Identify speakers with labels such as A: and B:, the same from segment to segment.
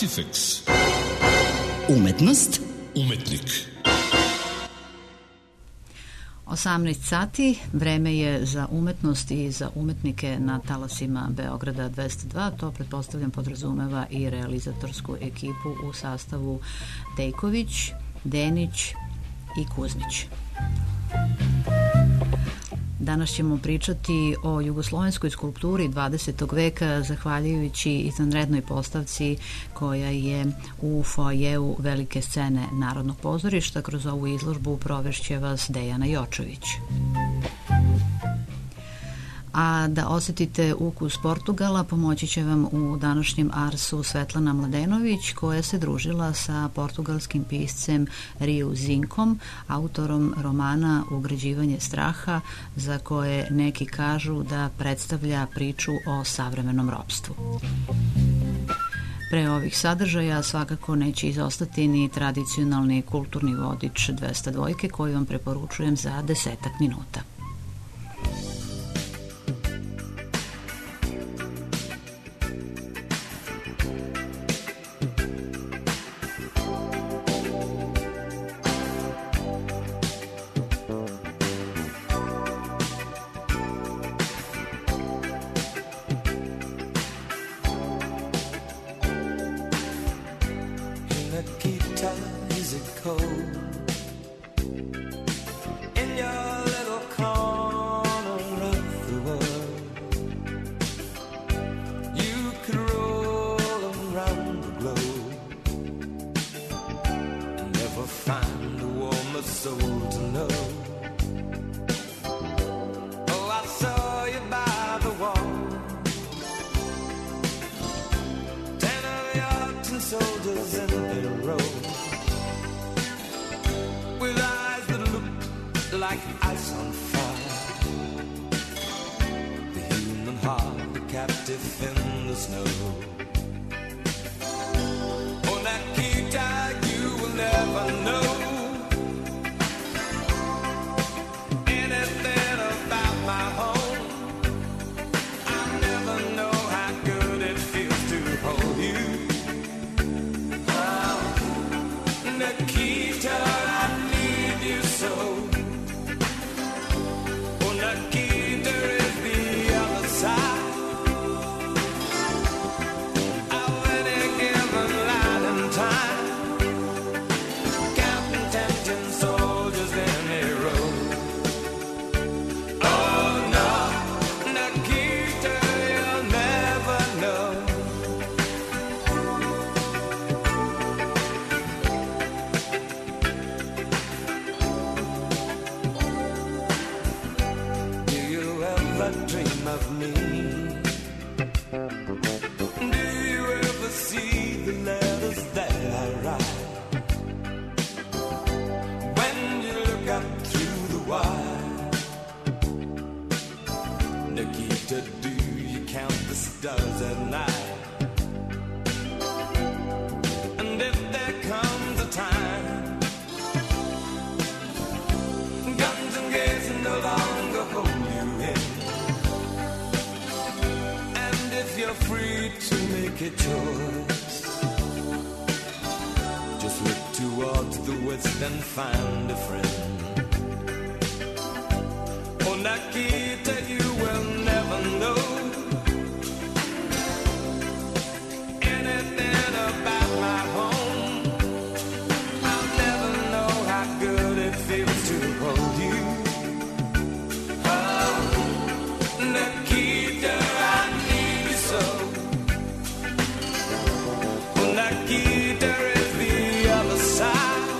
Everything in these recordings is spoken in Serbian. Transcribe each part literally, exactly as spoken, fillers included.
A: Artifex.
B: Umetnost.
A: Umetnik.
C: osamnaest sati, vreme je za umetnost i za umetnike na talasima Beograda dvesta dva. To, pretpostavljam, podrazumeva i realizatorsku ekipu u sastavu Dejković, Denić i Kuzmić. Danas ćemo pričati o jugoslovenskoj skulpturi dvadesetog veka, zahvaljujući izvanrednoj postavci koja je u foajeu velike scene Narodnog pozorišta. Kroz ovu izložbu provešće vas Dejana Jočović. A da osetite ukus Portugala, pomoći će vam u današnjem Arsu Svetlana Mladenović, koja se družila sa portugalskim piscem Riu Zinkom, autorom romana Ugrađivanje straha, za koje neki kažu da predstavlja priču o savremenom ropstvu. Pre ovih sadržaja svakako neće izostati ni tradicionalni kulturni vodič dvesta dva koji vam preporučujem za desetak minuta.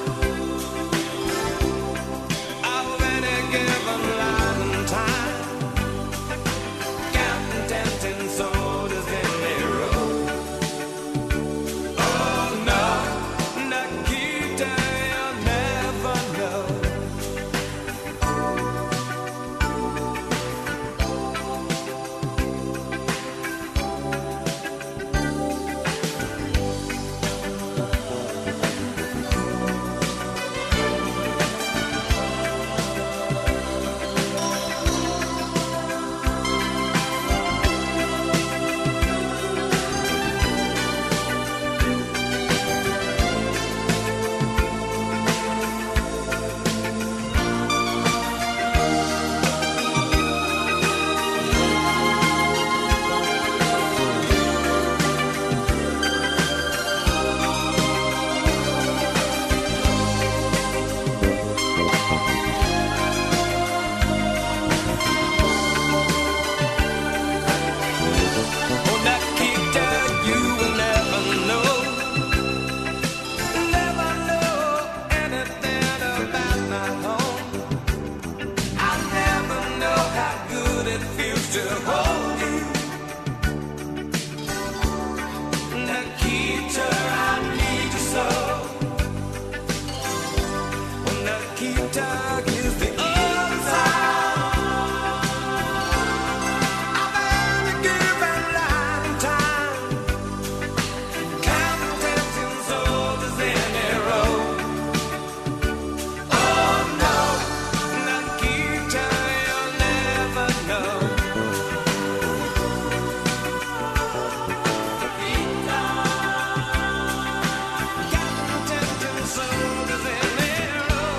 D: Time
A: to hold you. Nikita, I need you so. Nikita, gives the other side. I've had a given lifetime, counting tempting soldiers in a row. Oh no, Nikita, you'll never know. Nikita, counting tempting soldiers in a row.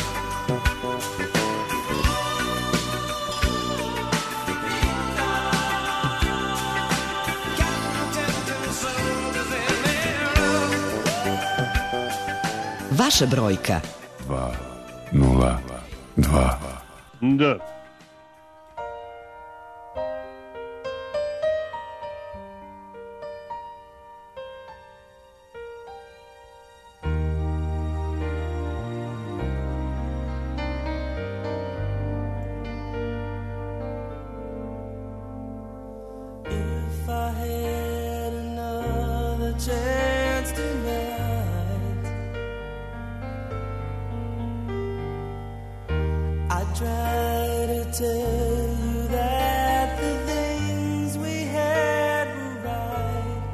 B: Vaša brojka.
D: dva nula dva.
E: Da.
A: If I had another chance tonight, I'd try to tell you that the things we had were right.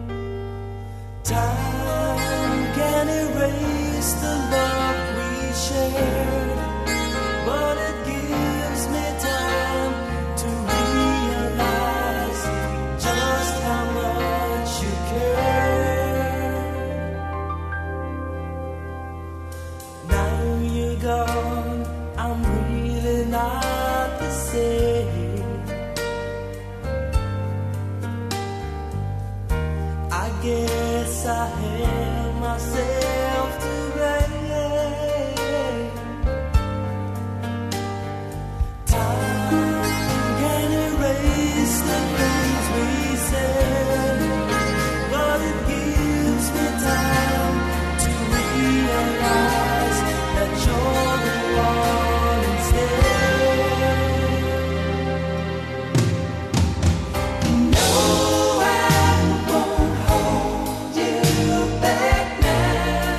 A: Time can erase the love we shared, but it gives me time to realize just how much you care. Now you're gone, I'm really not the same. I guess I held myself to blame. Time can erase the things we said, but it gives me time to realize that you're the one instead. No, I won't hold you back now.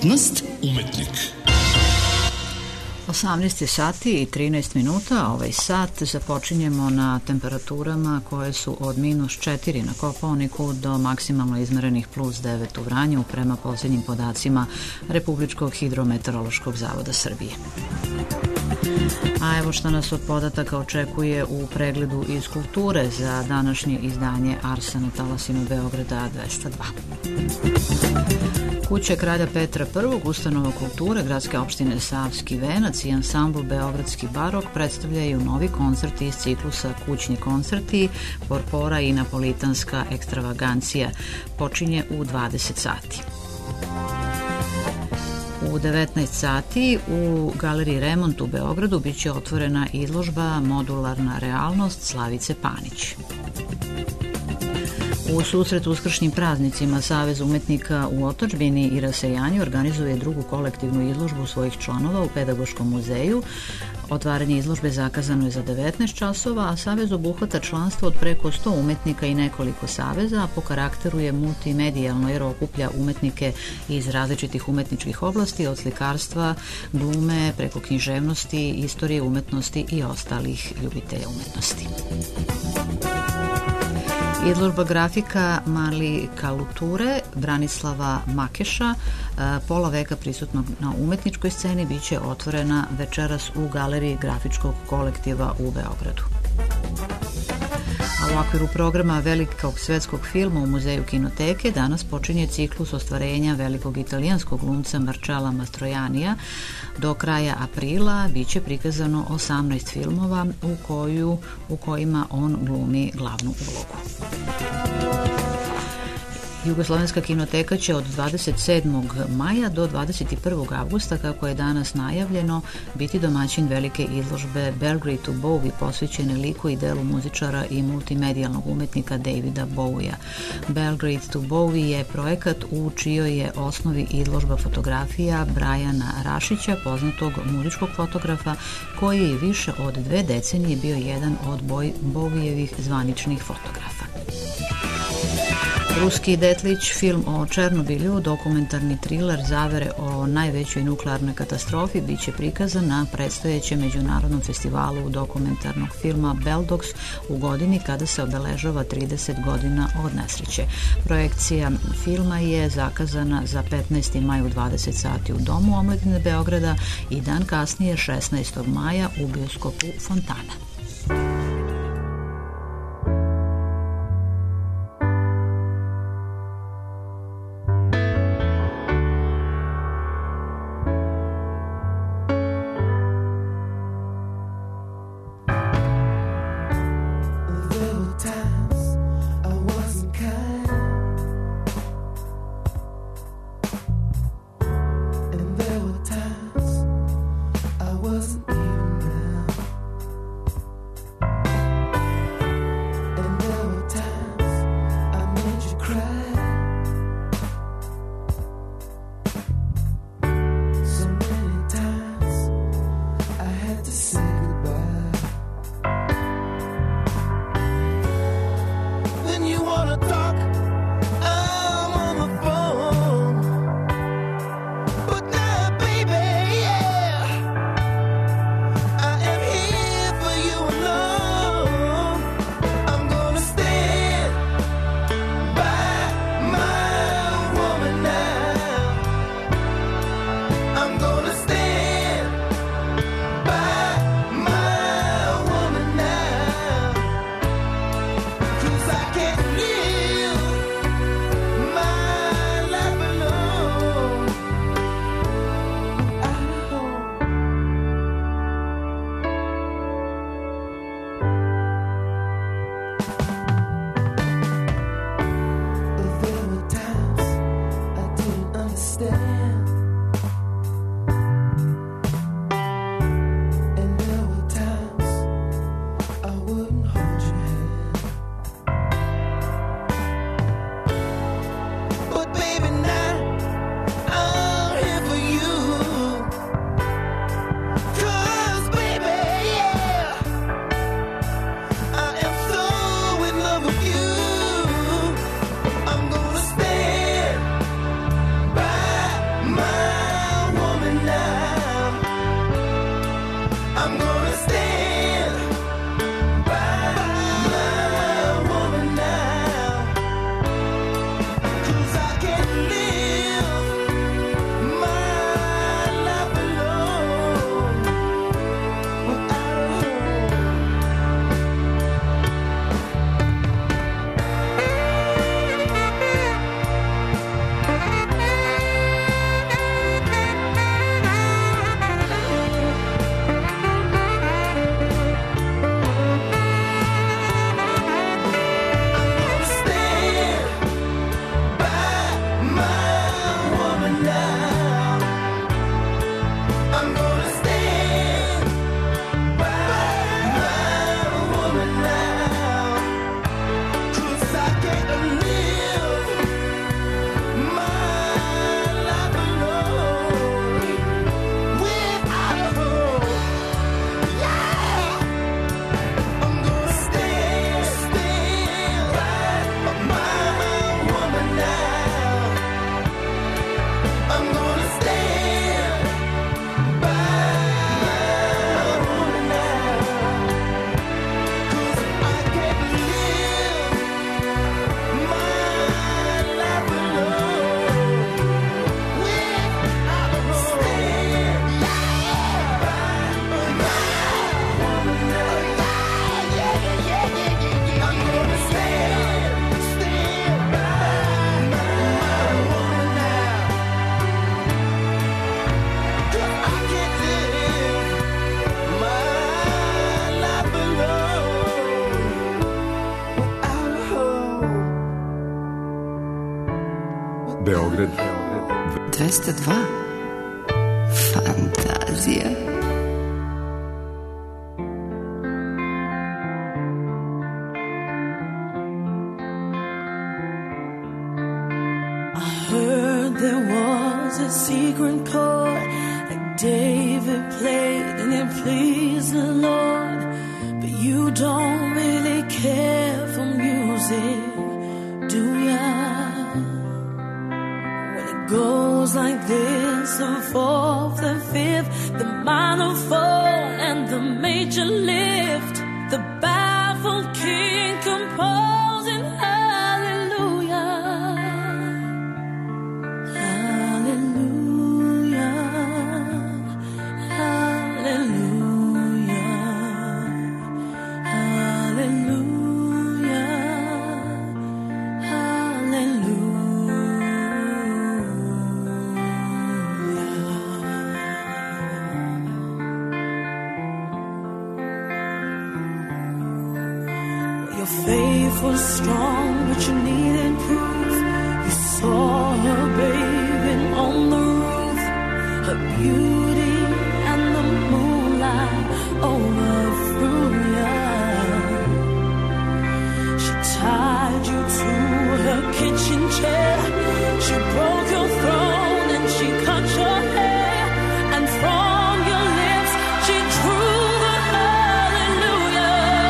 E: Umetnost, umetnik.
C: osamnaest sati i trinaest minuta, ovaj sat započinjemo na temperaturama koje su od minus četiri na Kopaoniku do maksimalno izmerenih plus devet u Vranju prema posljednjim podacima Republičkog hidrometeorološkog zavoda Srbije. A evo što nas od podataka očekuje u pregledu iz kulture za današnje izdanje Arsa na talasima Beograda dvesta dva. Kuća kralja Petra I, ustanova kulture Gradske opštine Savski venac i ansambl Beogradski barok predstavljaju novi koncerti iz ciklusa Kućni koncerti, Porpora i Napolitanska ekstravagancija. Počinje u dvadeset sati. U devetnaest sati u Galeriji Remont u Beogradu biće otvorena izložba Modularna realnost Slavice Panić. U susret uskršnjim praznicima Savez umetnika u otadžbini i rasejanju organizuje drugu kolektivnu izložbu svojih članova u Pedagoškom muzeju. Otvaranje izložbe zakazano je za devetnaest časova, a Savez obuhvata članstvo od preko sto umetnika i nekoliko saveza, a po karakteru je multimedijalno jer okuplja umetnike iz različitih umetničkih oblasti, od slikarstva, glume, preko književnosti, istorije umetnosti i ostalih ljubitelja umetnosti. Izložba grafika Mali Kaluture Branislava Makeša, pola veka prisutnog na umetničkoj sceni, biće otvorena večeras u Galeriji grafičkog kolektiva u Beogradu. A u okviru programa velikog svetskog filma u Muzeju kinoteke danas počinje ciklus ostvarenja velikog italijanskog glumca Marcella Mastroiannija. Do kraja aprila biće prikazano osamnaest filmova u, koju, u kojima on glumi glavnu ulogu. Jugoslovenska kinoteka će od dvadeset sedmog maja do dvadeset prvog avgusta, kako je danas najavljeno, biti domaćin velike izložbe Belgrade to Bowie, posvećene liku i delu muzičara i multimedijalnog umetnika Davida Bowija. Belgrade to Bowie je projekat u čijoj je osnovi izložba fotografija Brajana Rašića, poznatog muzičkog fotografa, koji je više od dve decenije bio jedan od Bowijevih zvaničnih fotografa. Ruski Detlić, film o Černobilju, dokumentarni triler zavere o najvećoj nuklearnoj katastrofi, biće prikazan na predstojećem međunarodnom festivalu dokumentarnog filma Beldox u godini kada se obeležava trideset godina od nesreće. Projekcija filma je zakazana za petnaesti maj u dvadeset sati u Domu omladine Beograda i dan kasnije šesnaestog maja u bioskopu Fontana.
A: Wasn't even there.
D: Beograd
B: dvesta dva. Fantazija.
A: Heard there was a secret chord like David played and it pleased the Lord, but you don't really care for music, do ya? When it goes like this, the fourth, the fifth, the minor fall and the major lift, the baffled king composing hallelujah. Faith was strong, but you needed proof. You saw her bathing on the roof, her beauty and the moonlight overthrew ya. She tied you to her kitchen chair, she broke your throne and she cut your hair, and from your lips she drew the hallelujah.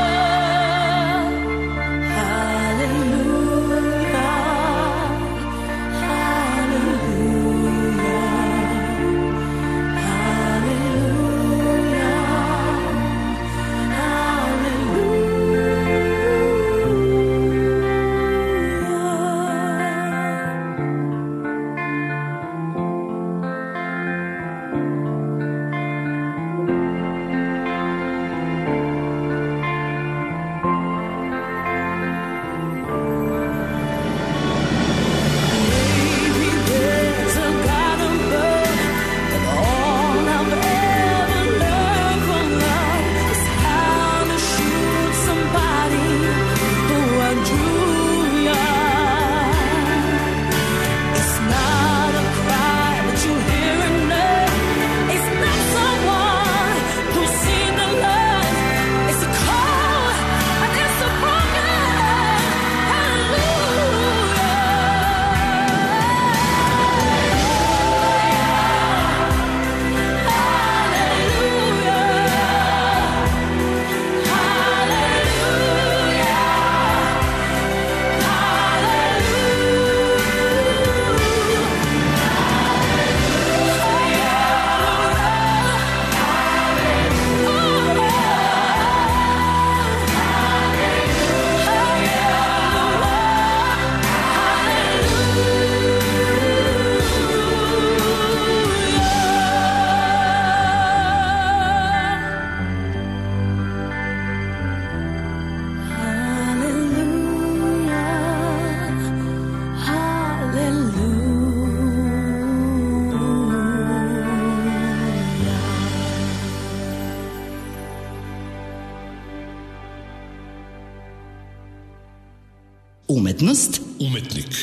B: Umetnost.
E: Umetnik.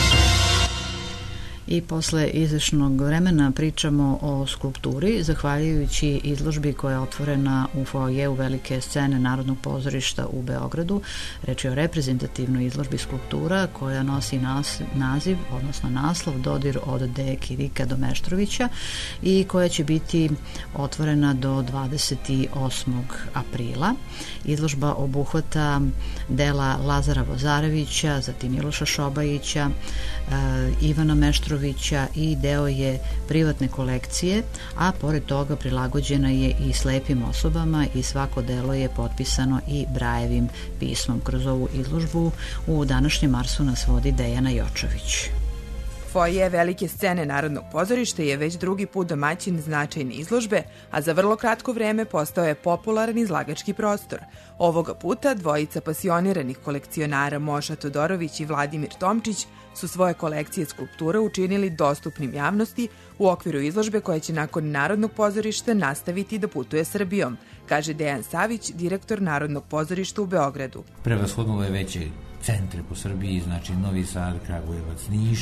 C: I posle izvešnog vremena pričamo o skulpturi, zahvaljujući izložbi koja je otvorena u foajeu velike scene Narodnog pozorišta u Beogradu. Reč je o reprezentativnoj izložbi skulptura koja nosi nas, naziv, odnosno naslov Dodir od D. Kirika do Meštrovića i koja će biti otvorena do dvadeset osmog aprila. Izložba obuhvata dela Lazara Vozarevića, zatim Miloša Šobajića, Ivana Meštrovića i deo je privatne kolekcije, a pored toga prilagođena je i slepim osobama i svako delo je potpisano i Brajevim pismom. Kroz ovu izložbu u današnjem Arsu nas vodi Dejana Jočović.
F: Foaje velike scene Narodnog pozorišta je već drugi put domaćin značajne izložbe, a za vrlo kratko vreme postao je popularan izlagački prostor. Ovoga puta dvojica pasioniranih kolekcionara Moša Todorović i Vladimir Tomčić su svoje kolekcije skulptura učinili dostupnim javnosti u okviru izložbe koja će nakon Narodnog pozorišta nastaviti da putuje Srbijom, kaže Dejan Savić, direktor Narodnog pozorišta u Beogradu.
G: Prevashodno je veće centre po Srbiji, znači Novi Sad, Kragujevac, Niš,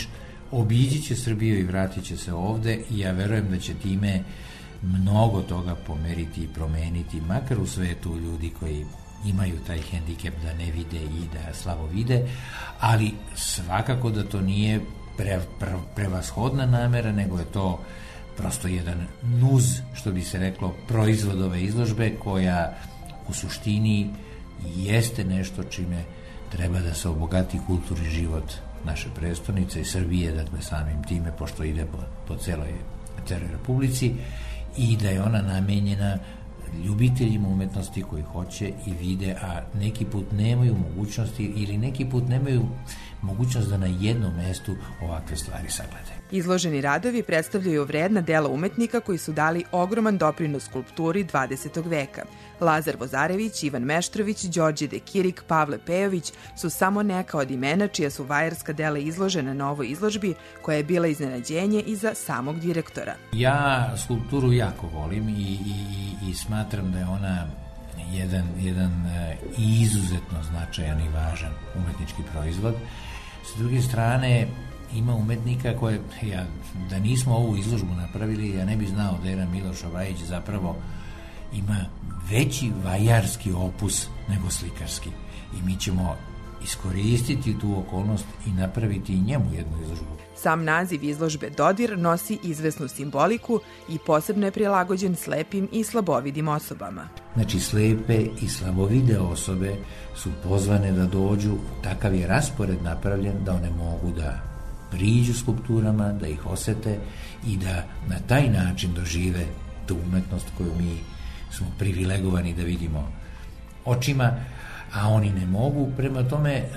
E: obići će Srbiju i vratit će se ovde i ja verujem da će time mnogo toga pomeriti i promeniti, makar u svetu ljudi koji imaju taj hendikep da ne vide i da slabo vide, ali svakako da to nije pre, pre, prevashodna namera, nego je to prosto jedan nuz, što bi se reklo, proizvod ove izložbe, koja u suštini jeste nešto čime treba da se obogati kulturni život naše prestonice i Srbije, dakle samim time, pošto ide po, po celoj, celoj republici, i da je ona namenjena ljubiteljima umetnosti koji hoće i vide, a neki put nemaju mogućnosti ili neki put nemaju mogućnost da na jednom mestu ovakve stvari sagledaju.
F: Izloženi radovi predstavljaju vredna dela umetnika koji su dali ogroman doprinos skulpturi dvadesetog veka. Lazar Vozarević, Ivan Meštrović, Đorđe Dekirik, Pavle Pejović su samo neka od imena čija su vajarska dela izložena na ovoj izložbi, koja je bila iznenađenje i za samog direktora.
E: Ja skulpturu jako volim i, i, i smatram da je ona jedan, jedan izuzetno značajan i važan umetnički proizvod. S druge strane, ima umetnika koje, ja, da nismo ovu izložbu napravili, ja ne bi znao da je Miloš Obrajić zapravo ima veći vajarski opus nego slikarski. I mi ćemo iskoristiti tu okolnost i napraviti i njemu jednu izložbu.
F: Sam naziv izložbe Dodir nosi izvesnu simboliku i posebno je prilagođen slepim i slabovidim osobama.
E: Znači, slepe i slabovide osobe su pozvane da dođu, takav je raspored napravljen da one mogu da priđu skulpturama, da ih osete i da na taj način dožive tu umetnost koju mi smo privilegovani da vidimo očima, a oni ne mogu. Prema tome, e,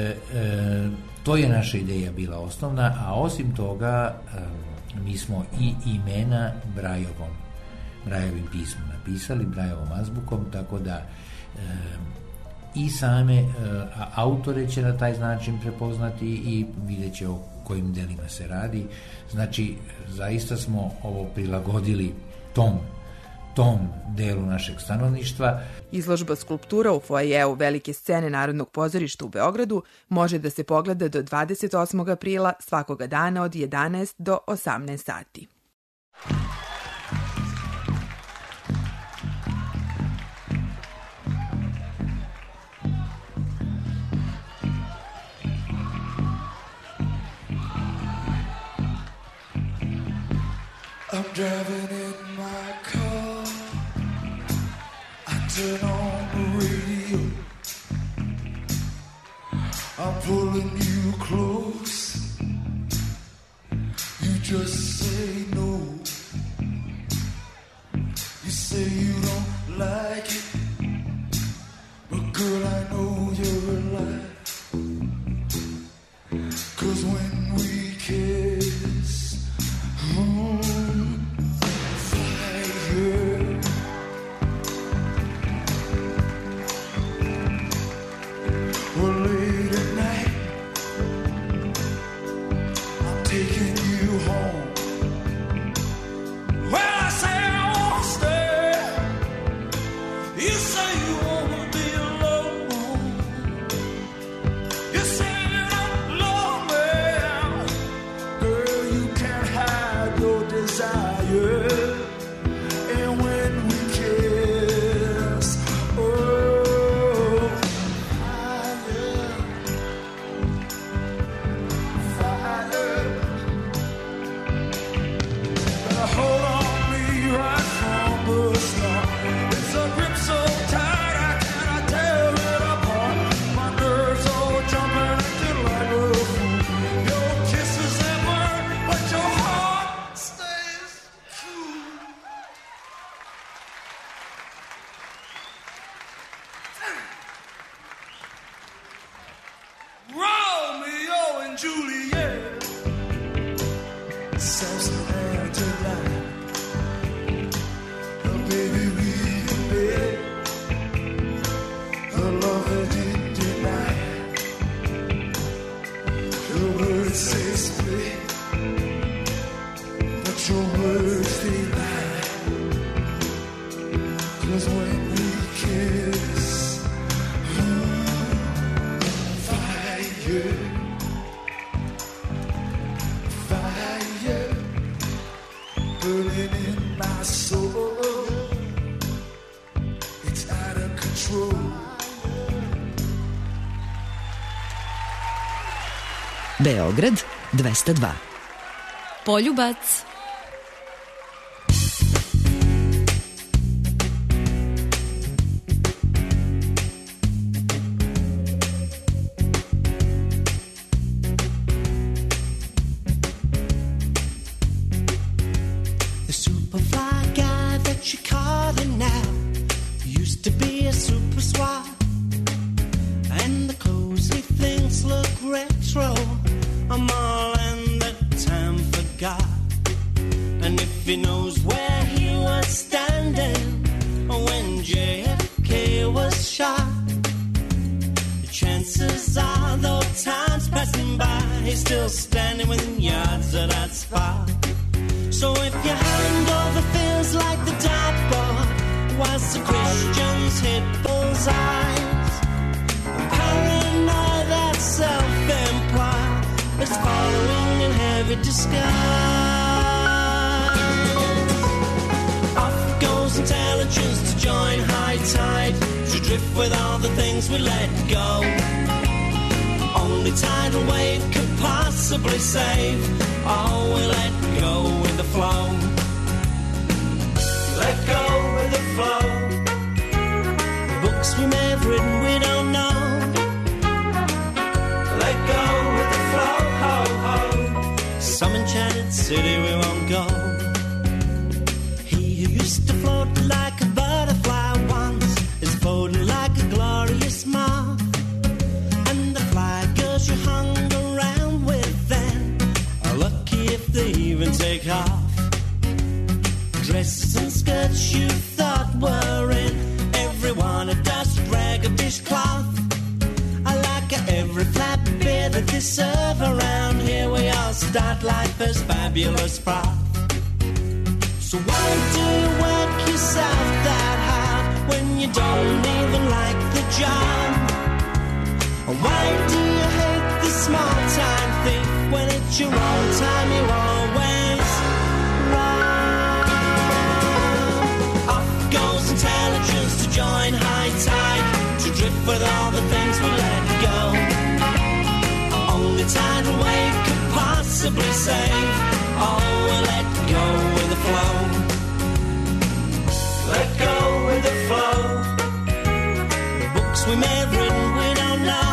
E: e, to je naša ideja bila osnovna, a osim toga e, mi smo i imena Brajovom, Brajovim pismom napisali, Brajovom azbukom, tako da e, i same e, autore će na taj način prepoznati i vidjet će o kojim delima se radi. Znači, zaista smo ovo prilagodili tom tom delu našeg stanovništva.
F: Izložba skulptura u foajeu Velike scene Narodnog pozorišta u Beogradu može da se pogleda do dvadeset osmog aprila svakoga dana od jedanaest do osamnaest sati.
G: I'm driving in my car, I turn on the radio, I'm pulling you close, you just say no, you say you don't like it, but girl I know you're alive, 'cause when we kiss, mm,
B: Beograd dvesta dva.
A: Poljubac.
H: He knows where he was standing when J F K was shot. The chances are, though time's passing by, he's still standing within yards of that spot. So if your hangover feels like the dartboard, whilst the Christians hit bullseyes, paranoid, that self-employed is following in heavy disguise. Intelligence to join high tide, to drift with all the things we let go. Only tidal wave could possibly save all we let go with the flow. Let go with the flow. The books we may have written we don't know. Let go with the flow, ho, ho. Some enchanted city we won't go. Used to float like a butterfly once, is floating like a glorious moth. And the fly girls you hung around with then are lucky if they even take off. Dresses and skirts you thought were in, everyone a dust rag of dishcloth. I like every flap beer that they serve around here. We all start life as fabulous froth. So why do you work yourself that hard when you don't even like the job? Or why do you hate the small-time thief when it's your own time you're always wrong? Off goes intelligence to join high tide, to drift with all the things we let go. Only tidal wave could possibly save all we let go with the flow. Let go with the flow. The books we may have written we don't know.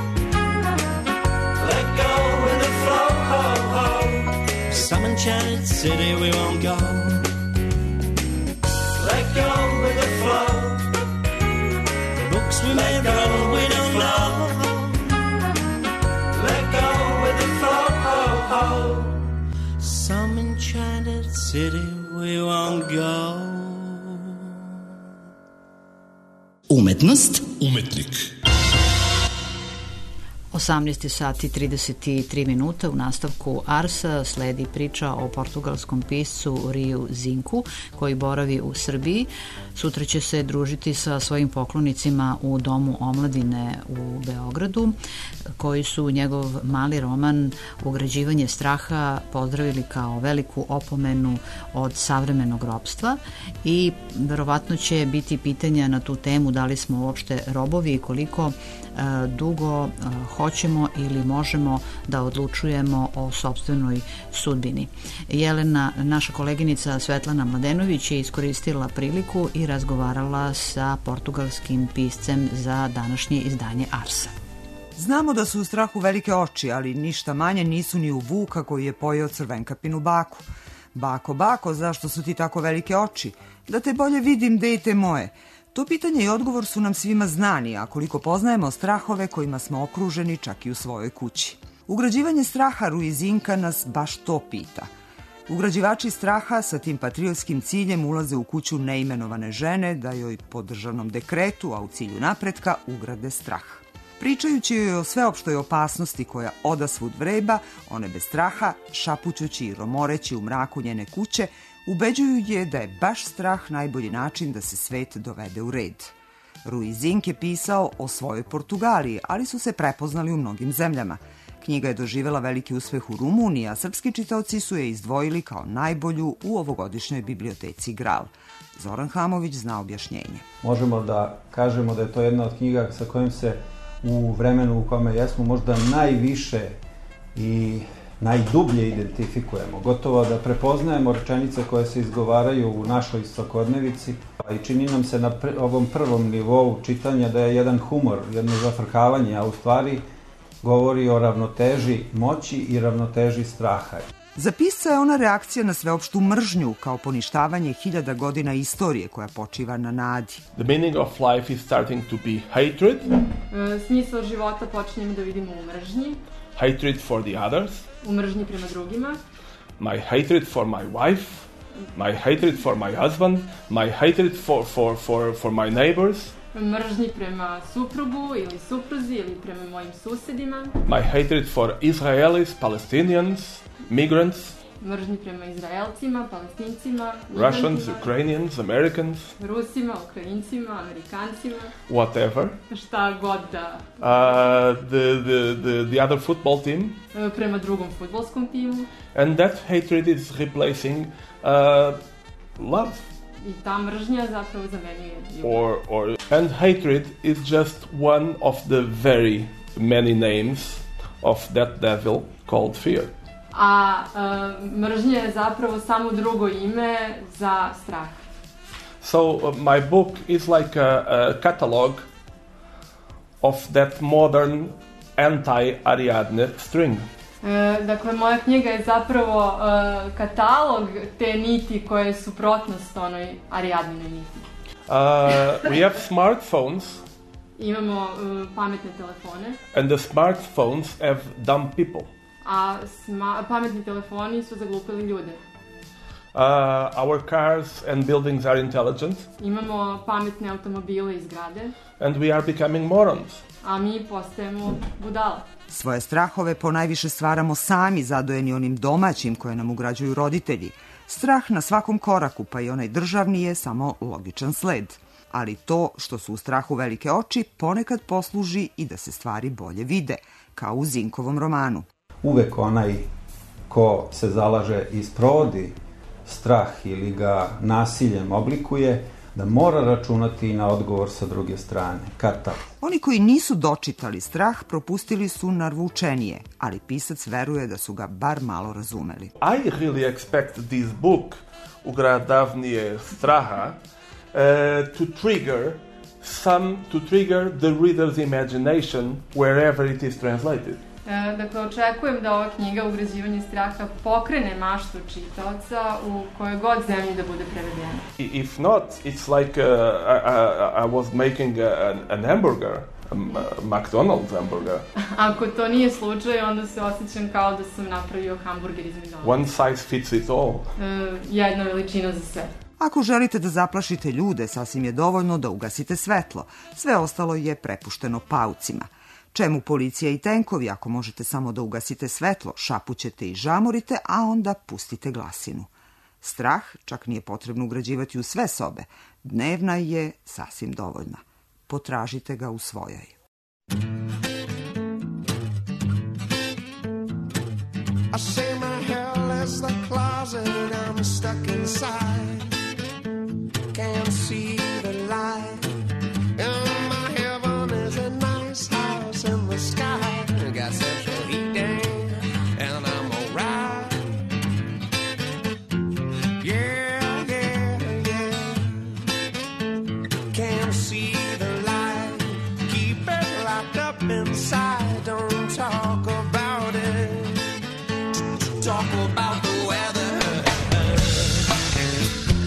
H: Let go with the flow, ho, ho. Some enchanted city we won't go. Let go with the flow. The books we may have written we don't know. Let go with the flow, ho, ho. Some enchanted city we won't go.
B: Umetnost,
I: umetnik.
C: osamnaest sati trideset tri minuta. U nastavku Arsa sledi priča o portugalskom piscu Riu Zinku koji boravi u Srbiji. Sutra će se družiti sa svojim poklonicima u Domu omladine u Beogradu, koji su njegov mali roman Ugrađivanje straha pozdravili kao veliku opomenu od savremenog ropstva i verovatno će biti pitanja na tu temu da li smo uopšte robovi i koliko dugo hoćemo ili možemo da odlučujemo o sopstvenoj sudbini. Jelena, naša koleginica Svetlana Mladenović, je iskoristila priliku i razgovarala sa portugalskim piscem za današnje izdanje Arsa.
J: Znamo da su u strahu velike oči, ali ništa manje nisu ni u Vuka koji je pojeo Crvenkapinu baku. Bako, bako, zašto su ti tako velike oči? Da te bolje vidim, dete moje. To pitanje i odgovor su nam svima znani, a koliko poznajemo strahove kojima smo okruženi čak i u svojoj kući. Ugrađivanje straha Rui Zinka nas baš to pita. Ugrađivači straha sa tim patriotskim ciljem ulaze u kuću neimenovane žene da joj po državnom dekretu, a u cilju napretka, ugrade strah. Pričajući joj o sveopštoj opasnosti koja odasvud vreba, one bez straha, šapućući i romoreći u mraku njene kuće, ubeđuju je da je baš strah najbolji način da se svet dovede u red. Rui Zink je pisao o svojoj Portugaliji, ali su se prepoznali u mnogim zemljama. Knjiga je doživela veliki uspeh u Rumuniji, a srpski čitaoci su je izdvojili kao najbolju u ovogodišnjoj biblioteci Gral. Zoran Hamović zna objašnjenje.
K: Možemo da kažemo da je to jedna od knjiga sa kojim se u vremenu u kome jesmo možda najviše i najdublje identifikujemo. Gotovo da prepoznajemo rečenice koje se izgovaraju u našoj svakodnevici i čini nam se na pr ovom prvom nivou čitanja da je jedan humor, jedno zafrkavanje, a u stvari govori o ravnoteži moći i ravnoteži straha.
J: Za pisca je ona reakcija na sveopštu mržnju kao poništavanje hiljada godina istorije koja počiva na nadi.
I: The meaning of life is starting to be hatred.
L: E, smisao života počinjemo da vidimo u mržnji.
I: Hatred for the others.
L: U mržnji prema drugima.
I: My hatred for my wife. My hatred for my husband. My hatred for, for, for, for my neighbors.
L: Mržnji prema suprugu ili supruzi ili prema mojim susedima.
I: My hatred for Israelis, Palestinians, migrants.
L: Mržnji prema Izraelcima, Palestincima,
I: Russians, Ukrainians, Americans.
L: Rusima, Ukrajincima, Amerikancima.
I: Whatever.
L: Šta god da.
I: Uh, the, the, the, the other football team.
L: Prema drugom fudbalskom timu.
I: And that hatred is replacing uh, love.
L: I ta mržnja zapravo zamenjuje ljubav.
I: Or, or, and hatred is just one of the very many names of that devil called fear.
L: A uh, mržnja je zapravo samo drugo ime za strah.
I: So uh, my book is like a, a catalog of that modern anti-Ariadne string.
L: E, dakle, moja knjiga je zapravo uh, katalog te niti koje su suprotnost onoj Ariadninoj niti.
I: Uh, we have smartphones.
L: Imamo uh, pametne telefone.
I: And the smartphones have dumb people.
L: A sma pametni telefoni su zaglupili ljude.
I: Uh, our cars and buildings are intelligent.
L: Imamo pametne automobile i zgrade.
I: And we are becoming morons.
L: A mi postajemo budala.
J: Svoje strahove ponajviše stvaramo sami, zadojeni onim domaćim koje nam ugrađuju roditelji. Strah na svakom koraku, pa i onaj državni, je samo logičan sled. Ali to što su u strahu velike oči ponekad posluži i da se stvari bolje vide, kao u Zinkovom romanu.
K: Uvek onaj ko se zalaže i sprovodi strah ili ga nasiljem oblikuje, da mora računati na odgovor sa druge strane. Kad
J: Oni koji nisu dočitali strah propustili su narvučenije, ali pisac veruje da su ga bar malo razumeli.
I: I really expect this book, Ugradavnije straha, uh, to trigger some, to trigger the reader's imagination wherever it is translated.
L: E, dakle, očekujem da ova knjiga Ugrađivanje straha pokrene maštu čitaoca u kojoj god zemlji da bude prevedena.
I: If not, it's like uh, I, I, I was making a, an, an hamburger, a McDonald's hamburger.
L: Ako to nije slučaj, onda se osjećam kao da sam napravio hamburger iz McDonald's.
I: One size fits it all.
L: E, jedna veličina za sve.
J: Ako želite da zaplašite ljude, sasvim je dovoljno da ugasite svetlo. Sve ostalo je prepušteno paucima. Čemu policija i tenkovi ako možete samo da ugasite svetlo, šapućete i žamorite, a onda pustite glasinu. Strah čak nije potrebno ugrađivati u sve sobe. Dnevna je sasvim dovoljna. Potražite ga u svojoj.
G: I say my hell is the closet I'm stuck inside. Can't see the light. And my heaven is a nice house in the sky. Got central heating and I'm alright. Yeah, yeah, yeah. Can't see the light. Keep it locked up inside. Don't talk about it. Talk about the weather.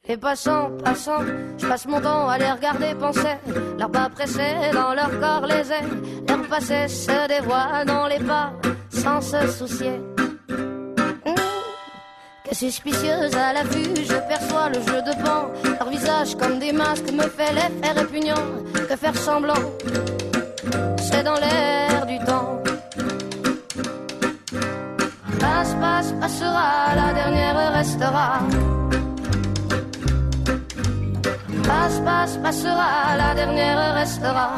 M: Et passant, passant, je passe mon temps à les regarder penser. Leurs pas pressés dans leur corps les ailes. Leur passé se dévoile dans les pas sans se soucier. Mmh. Que suspicieuse à la vue, je perçois le jeu de pan. Leur visage comme des masques me fait l'effet répugnant. Que faire semblant, c'est dans l'air du temps. Passe, passe, passera, la dernière restera. Passe, passe, passera, la dernière restera.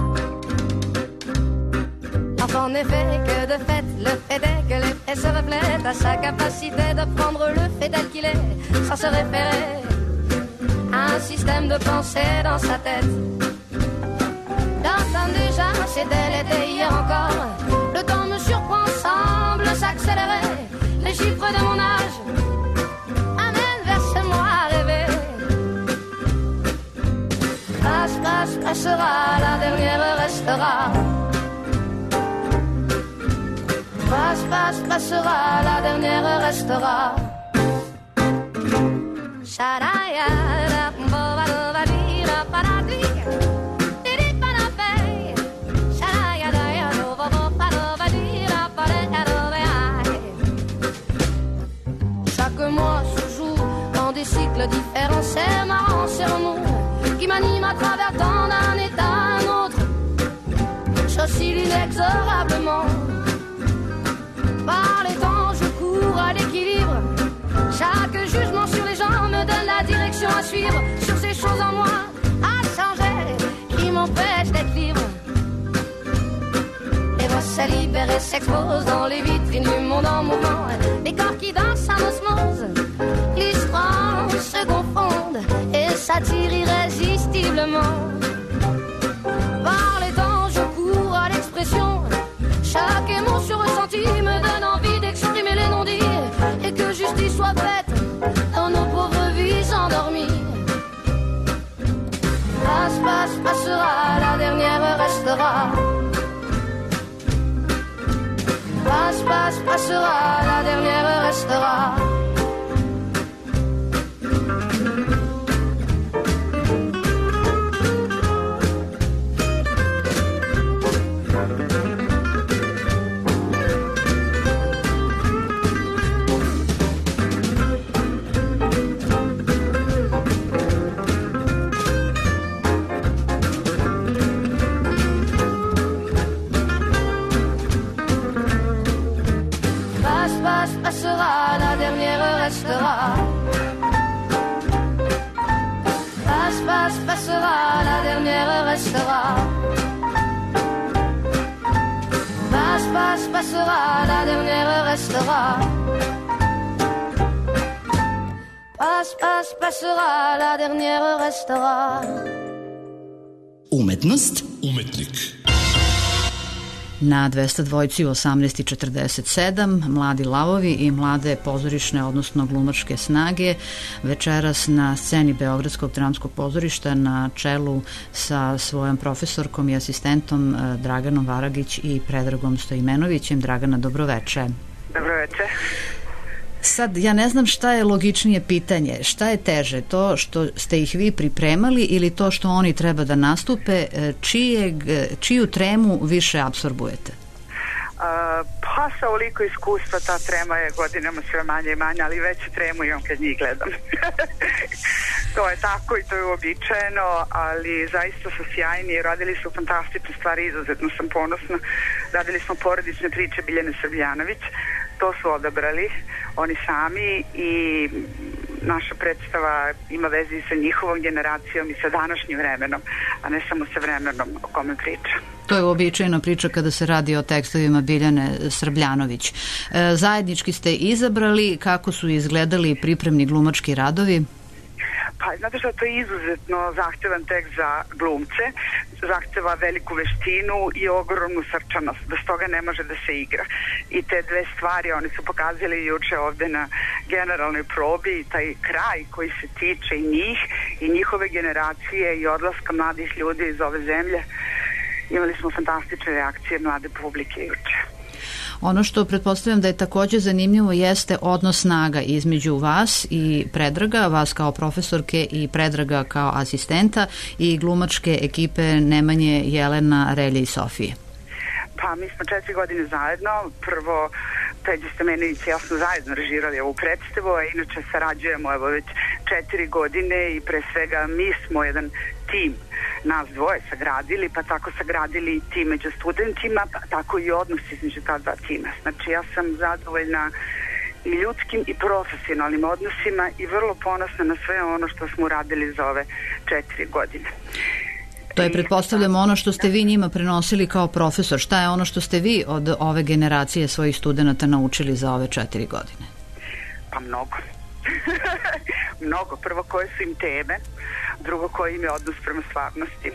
M: En effet, que de fait, le fait est que l'effet se reflète à sa capacité de prendre le fait tel qu'il est, sans se référer à un système de pensée dans sa tête. J'entends déjà, c'était l'été hier encore. Le temps me surprend, semble s'accélérer. Les chiffres de mon âge amènent vers ce moi rêvé. Passe, passe, passera, la dernière restera. Passe, passe, passera, la dernière restera. Chaque mois se joue dans des cycles différents. C'est marrant, c'est l'amour qui m'anime à travers tant d'un état à un autre. J'oscille inexorablement. Par les temps, je cours à l'équilibre. Chaque jugement sur les gens me donne la direction à suivre. Sur ces choses en moi à changer qui m'empêchent d'être libre. Les voix se libèrent et s'exposent dans les vitrines du monde en mouvement. Les corps qui dansent en osmose, l'histoire se confondent et s'attirent irrésistiblement. Par les temps, je cours à l'expression. Chaque émotion ressentie me donne envie d'exprimer les non-dits et que justice soit faite dans nos pauvres vies endormies. Passe, passe, passera, la dernière restera. Passe, passe, passera, la dernière restera. Passera, la dernière restera. Passe, passe, passera, la dernière restera. Passe, passe, passera, la dernière restera. Passe, passe, passera, la dernière restera.
B: Umetnost,
N: umetnik.
C: Na dvesta dvojci u osamnaest i četrdeset sedam mladi lavovi i mlade pozorišne, odnosno glumačke snage večeras na sceni Beogradskog dramskog pozorišta na čelu sa svojom profesorkom i asistentom Draganom Varagić i Predragom Stojimenovićem. Dragana, dobroveče.
O: Dobroveče.
C: Sad, ja ne znam šta je logičnije pitanje. Šta je teže? To što ste ih vi pripremali ili to što oni treba da nastupe? Čijeg, čiju tremu više apsorbujete?
O: Uh, pa sa ovoliko iskustva ta trema je godinama sve manje i manje, ali već tremu imam kad njih gledam. To je tako i to je uobičajeno, ali zaista su sjajni, radili su fantastične stvari, izuzetno sam ponosna. Radili smo porodične priče Biljane Srbljanović, to su odabrali oni sami i naša predstava ima veze i sa njihovom generacijom i sa današnjim vremenom, a ne samo sa vremenom o kome priča.
C: To je uobičajena priča kada se radi o tekstovima Biljane Srbljanović. E, zajednički ste izabrali, kako su izgledali pripremni glumački radovi?
O: Pa, znate što, to je izuzetno zahtevan tekst za glumce, zahteva veliku veštinu i ogromnu srčanost, bez toga ne može da se igra. I te dve stvari oni su pokazali juče ovde na generalnoj probi i taj kraj koji se tiče i njih i njihove generacije i odlaska mladih ljudi iz ove zemlje. Imali smo fantastične reakcije mlade publike juče.
C: Ono što pretpostavljam da je takođe zanimljivo jeste odnos snaga između vas i Predraga, vas kao profesorke i Predraga kao asistenta i glumačke ekipe Nemanje, Jelena, Relje i Sofije.
O: Pa mi smo četiri godine zajedno. Prvo, Peđa Stamenović i ja smo zajedno režirali ovu predstavu, a inače sarađujemo evo već četiri godine i pre svega mi smo jedan tim, nas dvoje sagradili, pa tako sagradili i tim među studentima, pa tako i odnos između ta dva tima. Znači ja sam zadovoljna i ljudskim i profesionalnim odnosima i vrlo ponosna na sve ono što smo uradili za ove četiri godine.
C: To je, pretpostavljamo, ono što ste vi njima prenosili kao profesor. Šta je ono što ste vi od ove generacije svojih studenta naučili za ove četiri godine?
O: Pa mnogo. Mnogo. Prvo, koje su im teme, drugo, koji im je odnos prema stvarnosti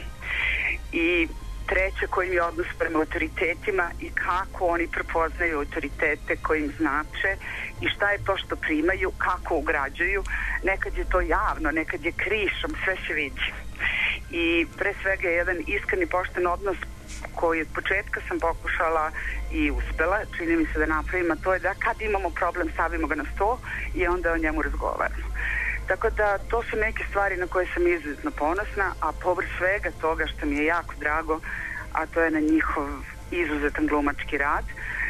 O: i treće, koji im je odnos prema autoritetima i kako oni prepoznaju autoritete koji im znače i šta je to što primaju, kako ugrađuju. Nekad je to javno, nekad je krišom, sve se vidi. I pre svega je jedan iskreni pošten odnos koji od početka sam pokušala i uspela, čini mi se da napravim, a to je da kad imamo problem stavimo ga na sto i onda o njemu razgovaramo. Tako da to su neke stvari na koje sam izuzetno ponosna, a povrh svega toga što mi je jako drago, a to je na njihov izuzetan glumački rad.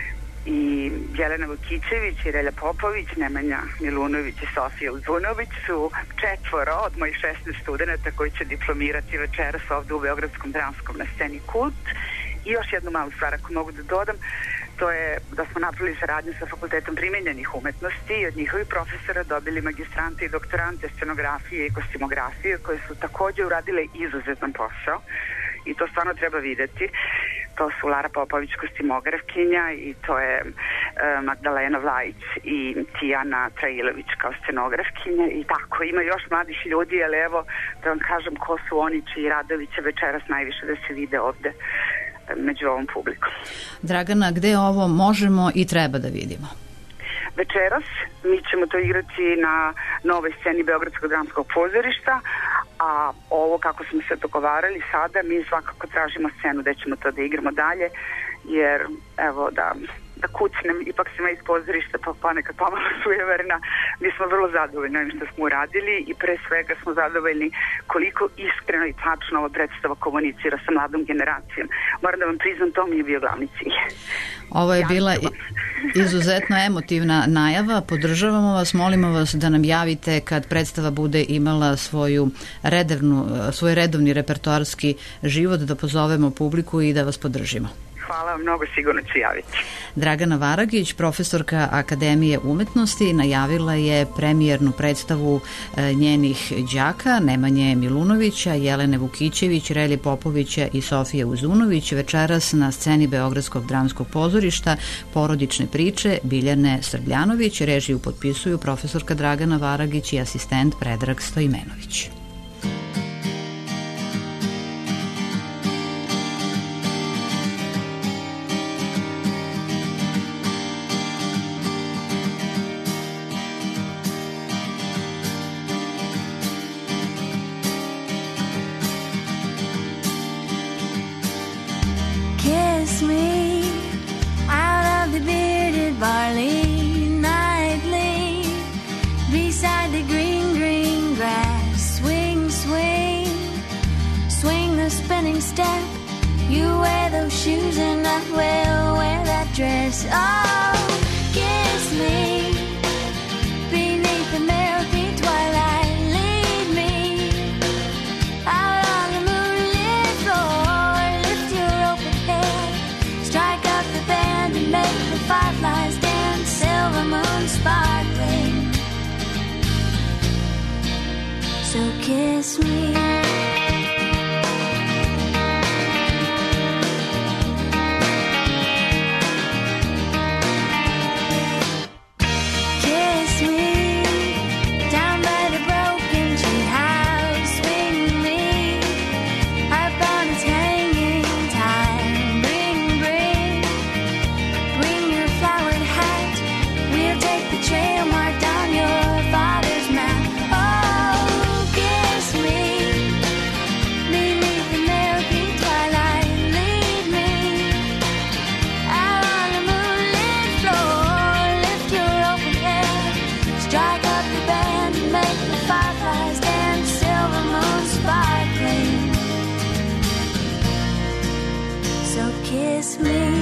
O: I Jelena Vukićević i Relja Popović, Nemanja Milunović i Sofija Uzunović su četvoro od mojih šesnaest studenta koji će diplomirati večeras ovde u Beogradskom dramskom na sceni Kult. I još jednu malu stvar ako mogu da dodam, to je da smo napravili saradnju sa Fakultetom primenjenih umetnosti i od njihovih profesora dobili magistrante i doktorante scenografije i kostimografije koje su takođe uradile izuzetan posao i to stvarno treba videti. To su Lara Popović, kostimografkinja, i to je e, Magdalena Vlajić i Tijana Trailović kao scenografkinja i tako. Ima još mladih ljudi, ali evo da vam kažem ko su oni čiji radovi će večeras najviše da se vide ovde među ovom publikom.
C: Dragana, gde ovo možemo i treba da vidimo?
O: Večeras mi ćemo to igrati na novoj sceni Beogradskog dramskog pozorišta, a ovo kako smo se dogovarali sada, mi svakako tražimo scenu gde ćemo to da igramo dalje, jer evo da, da kucnem, ipak sam iz pozorišta pa ponekad pomalo sujeverna, mi smo vrlo zadovoljni ovim što smo uradili i pre svega smo zadovoljni koliko iskreno i tačno ova predstava komunicira sa mladom generacijom. Moram da vam priznam, to mi je bio glavni cilj.
C: Ovo je bila izuzetno emotivna najava, podržavamo vas, molimo vas da nam javite kad predstava bude imala svoju redovnu, svoj redovni repertoarski život, da pozovemo publiku i da vas podržimo.
O: Hvala vam mnogo, sigurno ću javiti.
C: Dragana Varagić, profesorka Akademije umetnosti, najavila je premijernu predstavu njenih đaka Nemanje Milunovića, Jelene Vukićević, Relje Popovića i Sofije Uzunović večeras na sceni Beogradskog dramskog pozorišta Porodične priče Biljane Srbljanović. Režiju potpisuju profesorka Dragana Varagić i asistent Predrag Stojmenović.
A: Kiss me out of the bearded barley nightly, beside the green, green grass. Swing, swing, swing the spinning step. You wear those shoes and I will wear that dress. Oh, kiss me beneath the milky twilight. Lead me out on the moonlit floor. Lift your open head, strike up the band and make the fireflies dance. Silver moon sparkling, so kiss me. Trail marked on your father's map. Oh, kiss me
M: kiss me.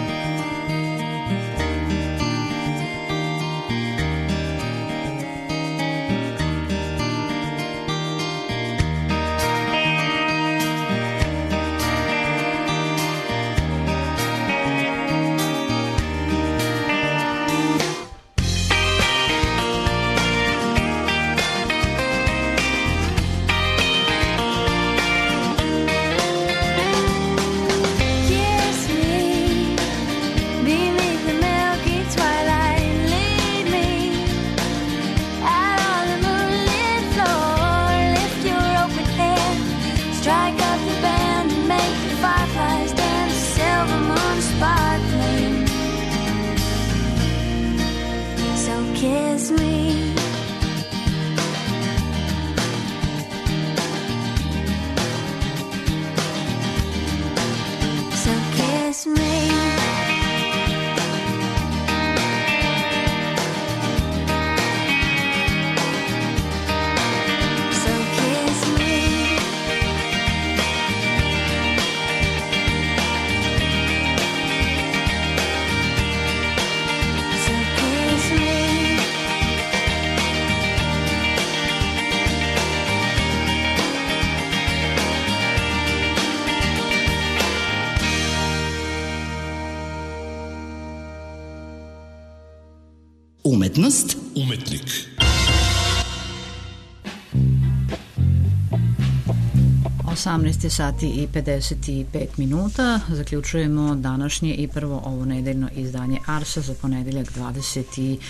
M: Kiss me. So kiss me.
B: Umetnost,
N: umetnik.
C: osamnaest sati i pedeset pet minuta. Zaključujemo današnje i prvo ovo nedeljno izdanje Arsa za ponedeljak dvadeset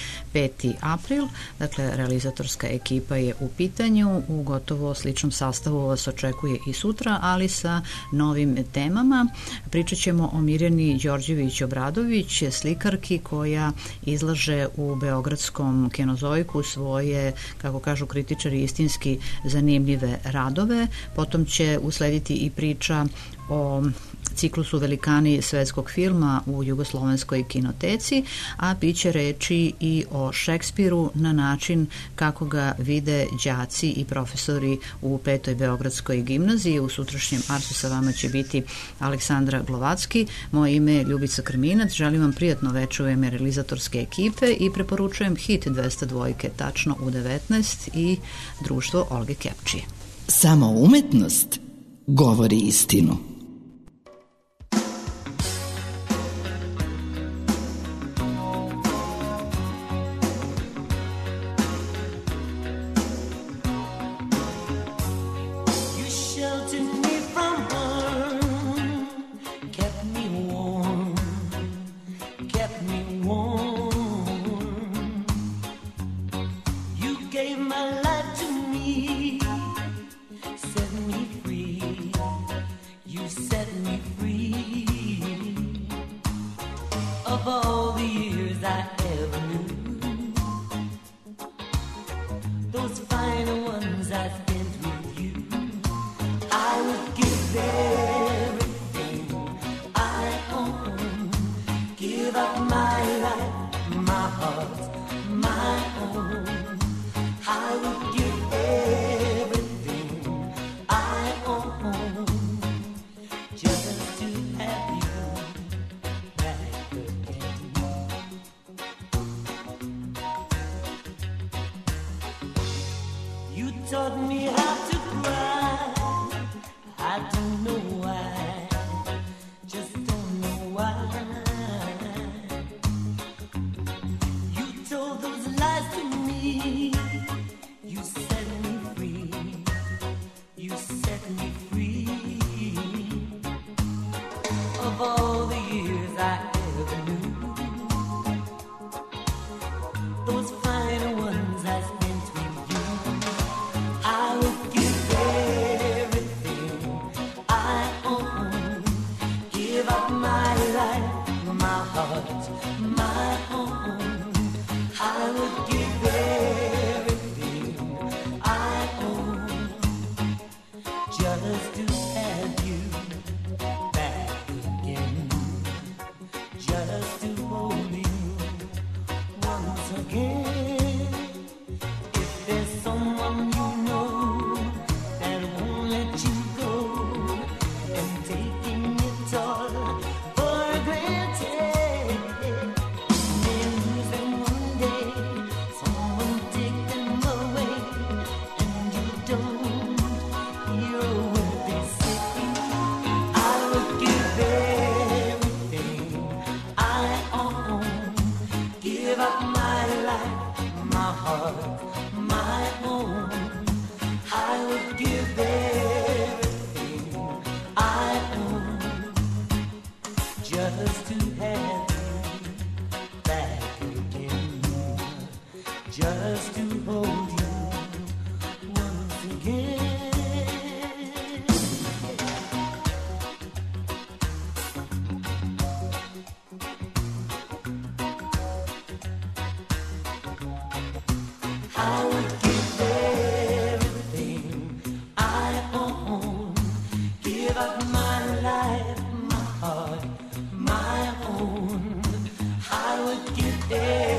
C: peti april. Dakle, realizatorska ekipa je u pitanju. U gotovo sličnom sastavu vas očekuje i sutra, ali sa novim temama. Pričat ćemo o Mirjani Đorđević-Obradović, slikarki koja izlaže u Beogradskom Kenozoiku svoje, kako kažu kritičari, istinski zanimljive radove. Potom će uslediti i priča o ciklusu Velikani svetskog filma u Jugoslovenskoj kinoteci, a bit će reči i o Šekspiru na način kako ga vide đaci i profesori u petoj Beogradskoj gimnaziji. U sutrašnjem Arsu sa vama će biti Aleksandra Glovacki. Moje ime je Ljubica Krminac. Želim vam prijatno večer u ime realizatorske ekipe i preporučujem Hit dvesta dva tačno u devetnaest i društvo Olge Kepčije.
B: Samo umetnost govori istinu.
H: Those finer ones I spent with you, I my own. I would give everything I own just to have you back again, just to hold you once again. I would give everything I own, give up my life, my heart, my own. I would give everything